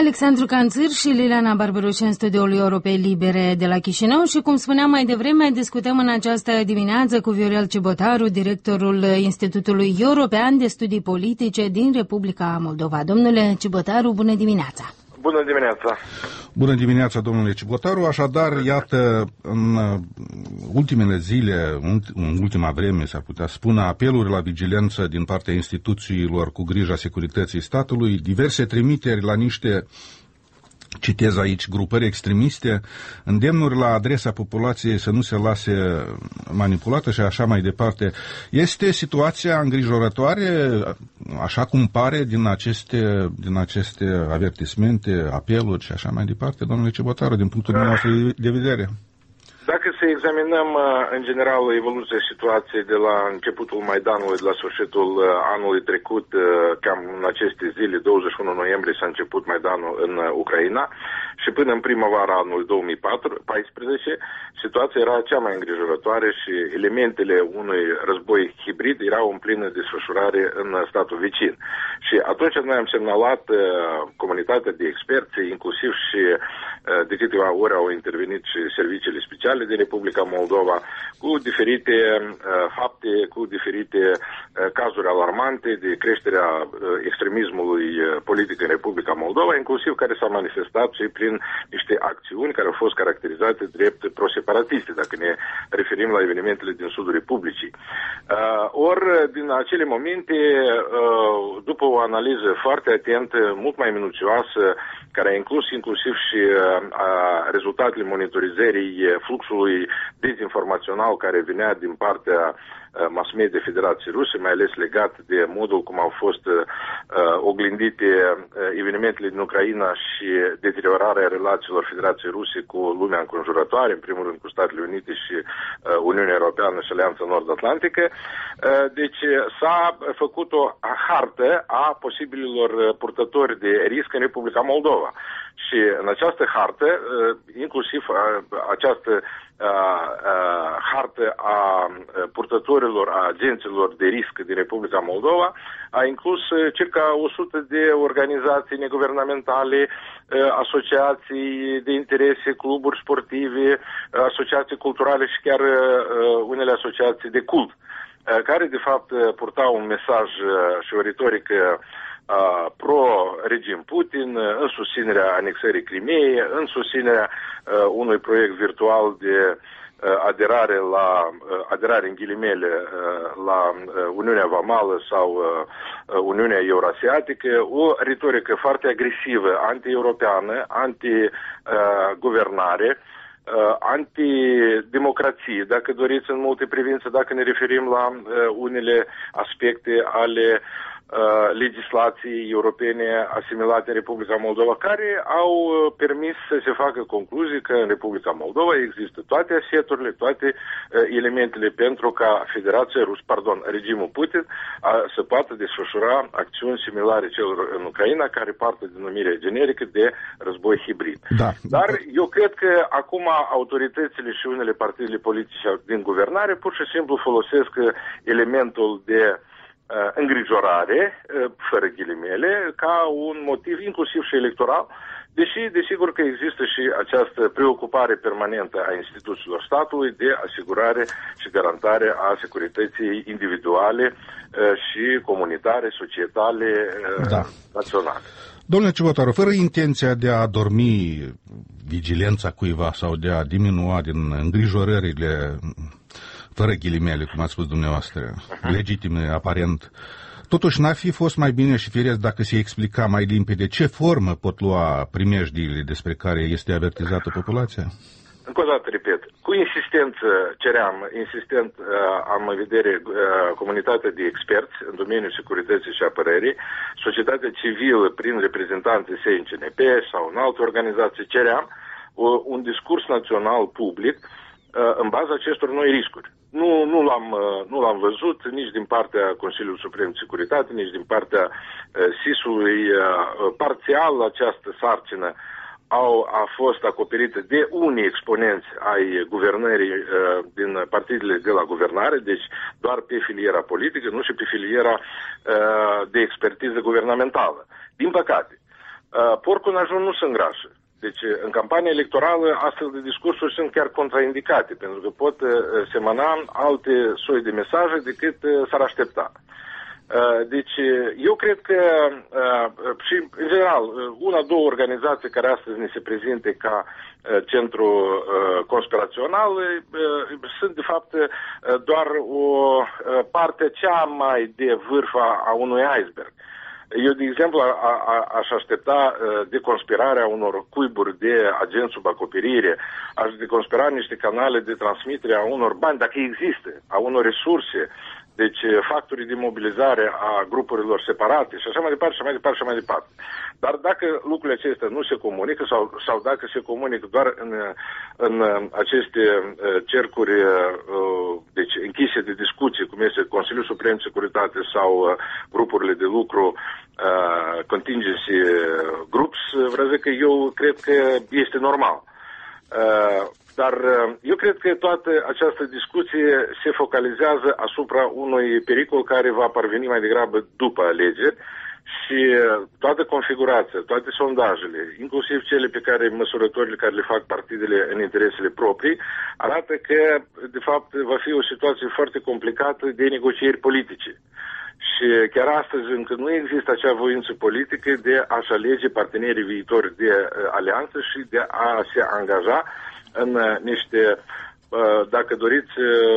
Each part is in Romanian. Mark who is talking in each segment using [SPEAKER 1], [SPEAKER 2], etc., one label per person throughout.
[SPEAKER 1] Alexandru Canțir și Liliana Barbaroș în studioul Europei Libere de la Chișinău și, cum spuneam mai devreme, discutăm în această dimineață cu Viorel Cibotaru, directorul Institutului European de Studii Politice din Republica Moldova. Domnule Cibotaru, bună dimineața!
[SPEAKER 2] Bună dimineața!
[SPEAKER 3] Bună dimineața, domnule Cibotaru. Așadar, iată, în ultimele zile, în ultima vreme, s-ar putea spune, apeluri la vigilență din partea instituțiilor cu grija securității statului, diverse trimiteri la niște, citez aici, grupări extremiste, îndemnuri la adresa populației să nu se lase manipulată și așa mai departe. Este situația îngrijorătoare, așa cum pare din aceste avertismente, apeluri și așa mai departe, domnule Cibotaru, din punctul nostru de vedere?
[SPEAKER 2] Dacă să examinăm în general evoluția situației de la începutul Maidanului, de la sfârșitul anului trecut, cam în aceste zile, 21 noiembrie s-a început Maidanul în Ucraina și până în primăvara anului 2014, situația era cea mai îngrijorătoare și elementele unui război hibrid erau în plină desfășurare în statul vecin. Și atunci noi am semnalat comunitatea de experți, inclusiv și de câteva ori au intervenit și serviciile speciale din Republica Moldova, cu diferite fapte, cu diferite cazuri alarmante de creșterea extremismului politic în Republica Moldova, inclusiv care s-a manifestat și prin niște acțiuni care au fost caracterizate drept proseparatiste, dacă ne referim la evenimentele din sudul Republicii. Ori, din acele momente, după o analiză foarte atentă, mult mai minuțioasă, care a inclus inclusiv și rezultatele monitorizării fluxului dezinformațional care venea din partea mass media Federației Ruse, mai ales legat de modul cum au fost oglindite evenimentele din Ucraina și deteriorarea relațiilor Federației Ruse cu lumea înconjurătoare, în primul rând cu Statele Unite și Uniunea Europeană și Alianța Nord-Atlantică. Deci s-a făcut o hartă a posibililor purtători de risc în Republica Moldova. Și în această hartă, inclusiv această hartă a purtătorilor, a agenților de risc din Republica Moldova, a inclus circa 100 de organizații neguvernamentale, asociații de interese, cluburi sportive, asociații culturale și chiar unele asociații de cult, care de fapt purtau un mesaj și o retorică pro-regim Putin, în susținerea anexării Crimeei, în susținerea unui proiect virtual de aderare în ghilimele la Uniunea Vamală sau Uniunea Eurasiatică, o retorică foarte agresivă, anti-europeană, anti-guvernare, antidemocrație, dacă doriți, în multe privințe, dacă ne referim la unele aspecte ale legislației europene asimilate în Republica Moldova, care au permis să se facă concluzii că în Republica Moldova există toate aseturile, toate elementele pentru ca regimul Putin să poată desfășura acțiuni similare celor în Ucraina, care poartă denumirea generică de război hibrid.
[SPEAKER 3] Da.
[SPEAKER 2] Dar eu cred că acum autoritățile și unele partidele politice din guvernare pur și simplu folosesc elementul de îngrijorare, fără ghilimele, ca un motiv inclusiv și electoral, deși desigur că există și această preocupare permanentă a instituțiilor statului de asigurare și garantare a securității individuale și comunitare, societale, naționale.
[SPEAKER 3] Domnule Cibotaru, fără intenția de a adormi vigilența cuiva sau de a diminua din îngrijorările fără ghilimele, cum ați spus dumneavoastră, legitime, aparent. Totuși, n-ar fi fost mai bine și firesc dacă se explica mai limpede ce formă pot lua primejdiile despre care este avertizată populația?
[SPEAKER 2] Încă o dată, repet, cu insistență am în vedere comunitatea de experți în domeniul securității și apărării, societatea civilă prin reprezentanții săi în CNP sau în alte organizații, ceream un discurs național public în baza acestor noi riscuri. Nu l-am văzut nici din partea Consiliului Suprem de Securitate, nici din partea SIS-ului. Parțial această sarcină a fost acoperită de unii exponenți ai guvernării din partidele de la guvernare, deci doar pe filiera politică, nu și pe filiera de expertiză guvernamentală. Din păcate, porcul în ajun nu se îngrașă. Deci, în campania electorală, astfel de discursuri sunt chiar contraindicate, pentru că pot semăna alte soi de mesaje decât s-ar aștepta. Deci, eu cred că, și, în general, una-două organizații care astăzi ne se prezinte ca centru conspirațional sunt, de fapt, doar o parte cea mai de vârf a unui iceberg. Eu, de exemplu, aș aștepta deconspirarea unor cuiburi de agenți sub acoperire, aș deconspira niște canale de transmitere a unor bani, dacă există, a unor resurse, deci factorii de mobilizare a grupurilor separate și așa mai departe, și mai departe, și mai departe. Dar dacă lucrurile acestea nu se comunică sau dacă se comunică doar în aceste cercuri deci închise de discuții, cum este Consiliul Suprem de Securitate sau grupurile de lucru, contingency groups, vreau să zic că eu cred că este normal. Dar eu cred că toată această discuție se focalizează asupra unui pericol care va parveni mai degrabă după alegeri și toată configurația, toate sondajele, inclusiv cele pe care măsurătorile care le fac partidele în interesele proprii, arată că, de fapt, va fi o situație foarte complicată de negocieri politice. Și chiar astăzi încă nu există acea voință politică de a-și alege partenerii viitori de alianță și de a se angaja în niște, dacă doriți,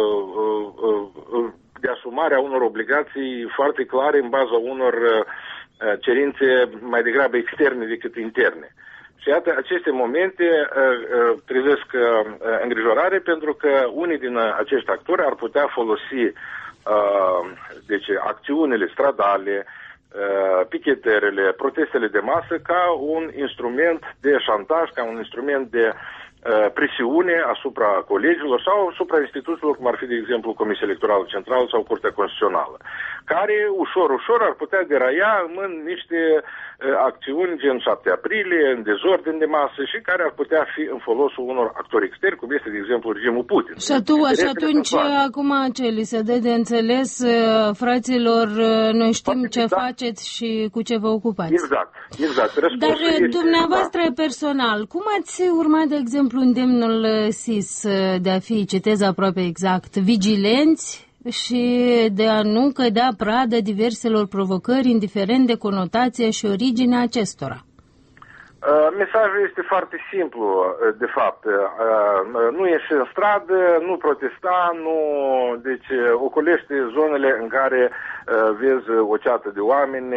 [SPEAKER 2] de asumarea unor obligații foarte clare în baza unor cerințe mai degrabă externe decât interne. Și iată, aceste momente trezesc îngrijorare pentru că unii din acești actori ar putea folosi deci, acțiunile stradale, pichetările, protestele de masă ca un instrument de șantaj, ca un instrument de presiune asupra colegilor sau asupra instituțiilor, cum ar fi, de exemplu, Comisia Electorală Centrală sau Curtea Constituțională, care ușor ar putea deraia în niște acțiuni gen 7 aprilie, în dezordine de masă și care ar putea fi în folosul unor actori externi, cum este, de exemplu, regimul Putin.
[SPEAKER 1] Și atunci, acum ce li se dă de înțeles, fraților, noi știm ce faceți și cu ce vă ocupați.
[SPEAKER 2] Exact.
[SPEAKER 1] Dar dumneavoastră personal, cum ați urmat, de exemplu, îndemnul SIS de a fi, citez aproape exact, vigilenți și de a nu cădea pradă diverselor provocări, indiferent de conotația și originea acestora?
[SPEAKER 2] Mesajul este foarte simplu, de fapt. Nu ieși în stradă, nu protesta, deci ocolește zonele în care vezi o ceată de oameni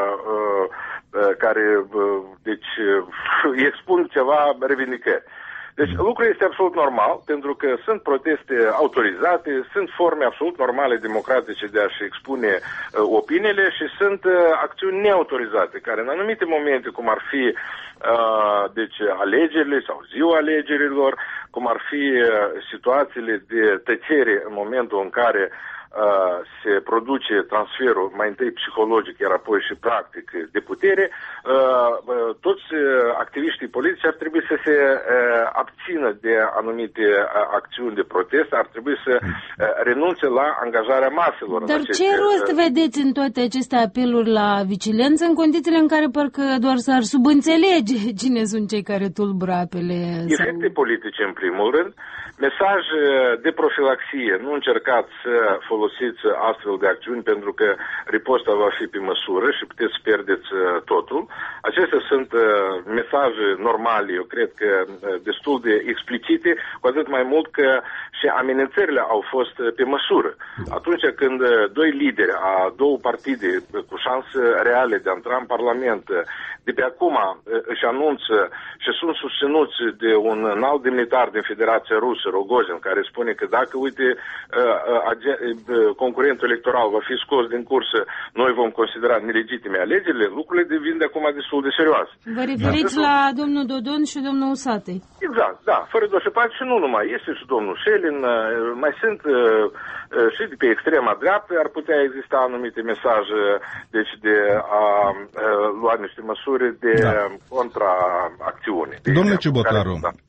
[SPEAKER 2] care deci expun ceva revendicări. Deci lucrul este absolut normal, pentru că sunt proteste autorizate, sunt forme absolut normale democratice de a-și expune opiniile și sunt acțiuni neautorizate, care în anumite momente, cum ar fi deci alegerile sau ziua alegerilor, cum ar fi situațiile de tăcere în momentul în care se produce transferul mai întâi psihologic, iar apoi și practic de putere, toți activiștii politici ar trebui să se abțină de anumite acțiuni de protest, ar trebui să renunțe la angajarea maselor.
[SPEAKER 1] Dar ce rost vedeți în toate aceste apeluri la vigilență în condițiile în care parcă doar s-ar subînțelege cine sunt cei care tulbură apele?
[SPEAKER 2] Efecte politice, în primul rând, mesaj de profilaxie, nu încercați să folosiți astfel de acțiuni pentru că riposta va fi pe măsură și puteți să pierdeți totul. Acestea sunt mesaje normale, eu cred că destul de explicite, cu atât mai mult că și amenințările au fost pe măsură. Atunci când doi lideri a două partide cu șanse reale de a intra în Parlament de pe acum își anunță și sunt susținuți de un înalt demnitar din Federația Rusă, Rogozin, care spune că dacă, uite, concurentul electoral va fi scos din cursă, noi vom considera nelegitime alegerile, lucrurile devin de acum destul de serioase.
[SPEAKER 1] Vă referiți la domnul Dodon și domnul Usatăi?
[SPEAKER 2] Exact, da, fără doar și poate și nu numai. Este și domnul Șelin, mai sunt și de pe extrema dreaptă, ar putea exista anumite mesaje, deci de a lua niște măsuri de contraacțiune.
[SPEAKER 3] Domnule Ciubotaru,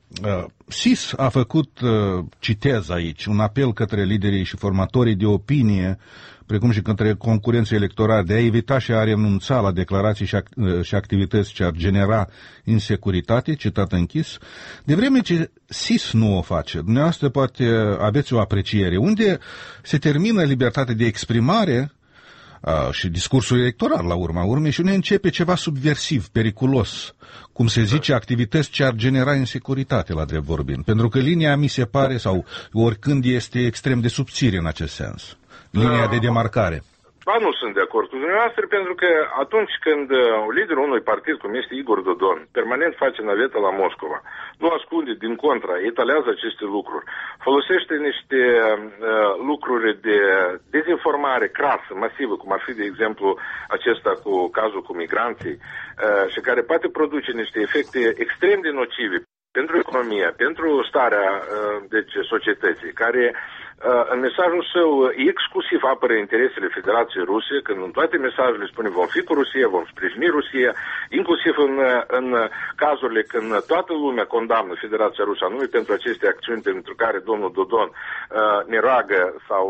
[SPEAKER 3] SIS a făcut, citez aici, un apel către liderii și formatorii de opinie, precum și către concurenții electorali, de a evita și a renunța la declarații și activități ce ar genera insecuritate, citat închis, de vreme ce SIS nu o face. Dumneavoastră poate aveți o apreciere. Unde se termină libertatea de exprimare și discursul electoral la urma urmei și unde începe ceva subversiv, periculos, cum se zice, activități ce ar genera insecuritate, la drept vorbind. Pentru că linia mi se pare, sau oricând este extrem de subțire în acest sens. Linia de demarcare.
[SPEAKER 2] Nu sunt de acord cu dumneavoastră, pentru că atunci când liderul unui partid, cum este Igor Dodon, permanent face navetă la Moscova, nu ascunde, din contra, etalează aceste lucruri, folosește niște lucruri de dezinformare crasă, masivă, cum ar fi, de exemplu, acesta cu cazul cu migranții, și care poate produce niște efecte extrem de nocive pentru economia, pentru starea societății, care în mesajul său exclusiv apără interesele Federației Ruse, când în toate mesajele spune vom fi cu Rusia, vom sprijini Rusia, inclusiv în cazurile când toată lumea condamnă Federația Rusă, anume pentru aceste acțiuni pentru care domnul Dodon ne roagă sau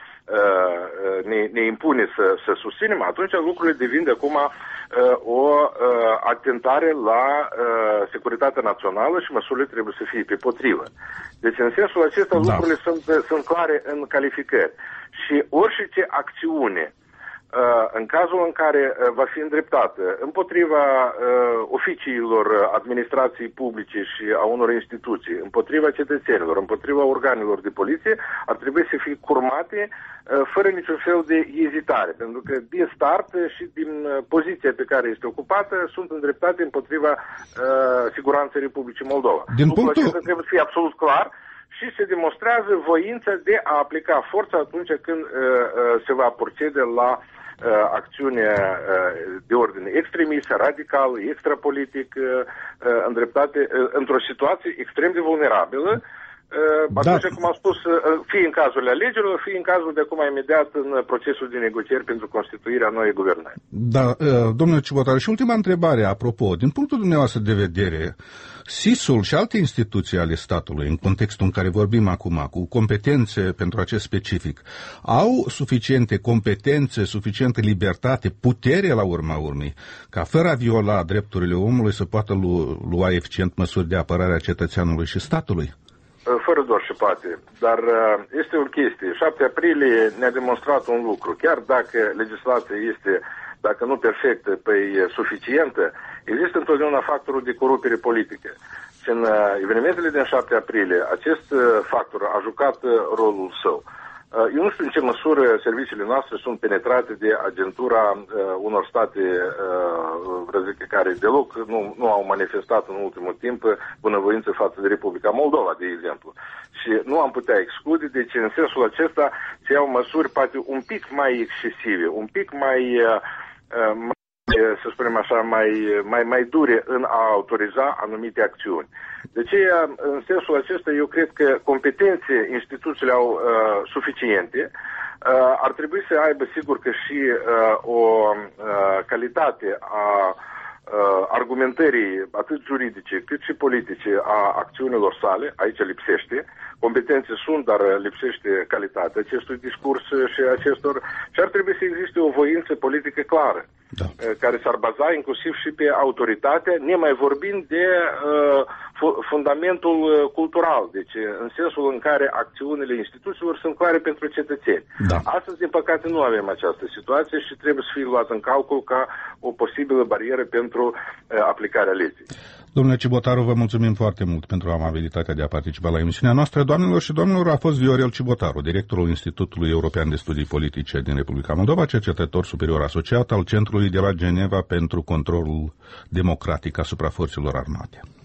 [SPEAKER 2] ne impune să susținem, atunci lucrurile devin de acum o atentare la securitatea națională și măsurile trebuie să fie pe potrivă. Deci în sensul acesta lucrurile sunt clare în calificări. Și orice acțiune în cazul în care va fi îndreptată împotriva oficiilor administrației publice și a unor instituții, împotriva cetățenilor, împotriva organelor de poliție, ar trebui să fie curmate fără niciun fel de ezitare, pentru că din start și din poziția pe care este ocupată sunt îndreptate împotriva siguranței Republicii Moldova. Lucrul acesta trebuie să fie absolut clar și se demonstrează voința de a aplica forța atunci când se va procede la acțiune de ordine extremistă, radicală, extrapolitic, îndreptate într-o situație extrem de vulnerabilă, atunci, cum am spus, fie în cazul alegerilor, fie în cazul de acum imediat în procesul de negocieri pentru constituirea noii guvernări.
[SPEAKER 3] Da, domnule Ciubotaru, și ultima întrebare, apropo, din punctul dumneavoastră de vedere, SIS-ul și alte instituții ale statului, în contextul în care vorbim acum, cu competențe pentru acest specific, au suficiente competențe, suficientă libertate, putere la urma urmei, ca fără a viola drepturile omului să poată lua eficient măsuri de apărare a cetățeanului și statului?
[SPEAKER 2] Fără doar și poate, dar este o chestie. 7 aprilie ne-a demonstrat un lucru. Chiar dacă legislația este, dacă nu perfectă, suficientă, există întotdeauna factorul de corupere politică. Și în evenimentele din 7 aprilie, acest factor a jucat rolul său. Eu nu știu în ce măsură serviciile noastre sunt penetrate de agentura unor state care deloc nu au manifestat în ultimul timp bunăvoință față de Republica Moldova, de exemplu. Și nu am putea exclude, deci în sensul acesta se iau măsuri poate un pic mai excesive, un pic mai să spunem așa, mai dure în a autoriza anumite acțiuni. De aceea, în sensul acesta, eu cred că competențe instituțiile au suficiente. Ar trebui să aibă, sigur că și o calitate a argumentării atât juridice cât și politice a acțiunilor sale, aici lipsește. Competențe sunt, dar lipsește calitatea acestui discurs și acestor. Și ar trebui să existe o voință politică clară, care s-ar baza inclusiv și pe autoritate, nemai vorbind de fundamentul cultural, deci în sensul în care acțiunile instituțiilor sunt clare pentru cetățeni. Astăzi, din păcate, nu avem această situație și trebuie să fie luat în calcul ca o posibilă barieră pentru aplicarea legii.
[SPEAKER 3] Domnule Ciubotaru, vă mulțumim foarte mult pentru amabilitatea de a participa la emisiunea noastră. Doamnelor și domnilor, a fost Viorel Ciubotaru, directorul Institutului European de Studii Politice din Republica Moldova, cercetător superior asociat al Centrului de la Geneva pentru Controlul Democratic asupra Forțelor Armate.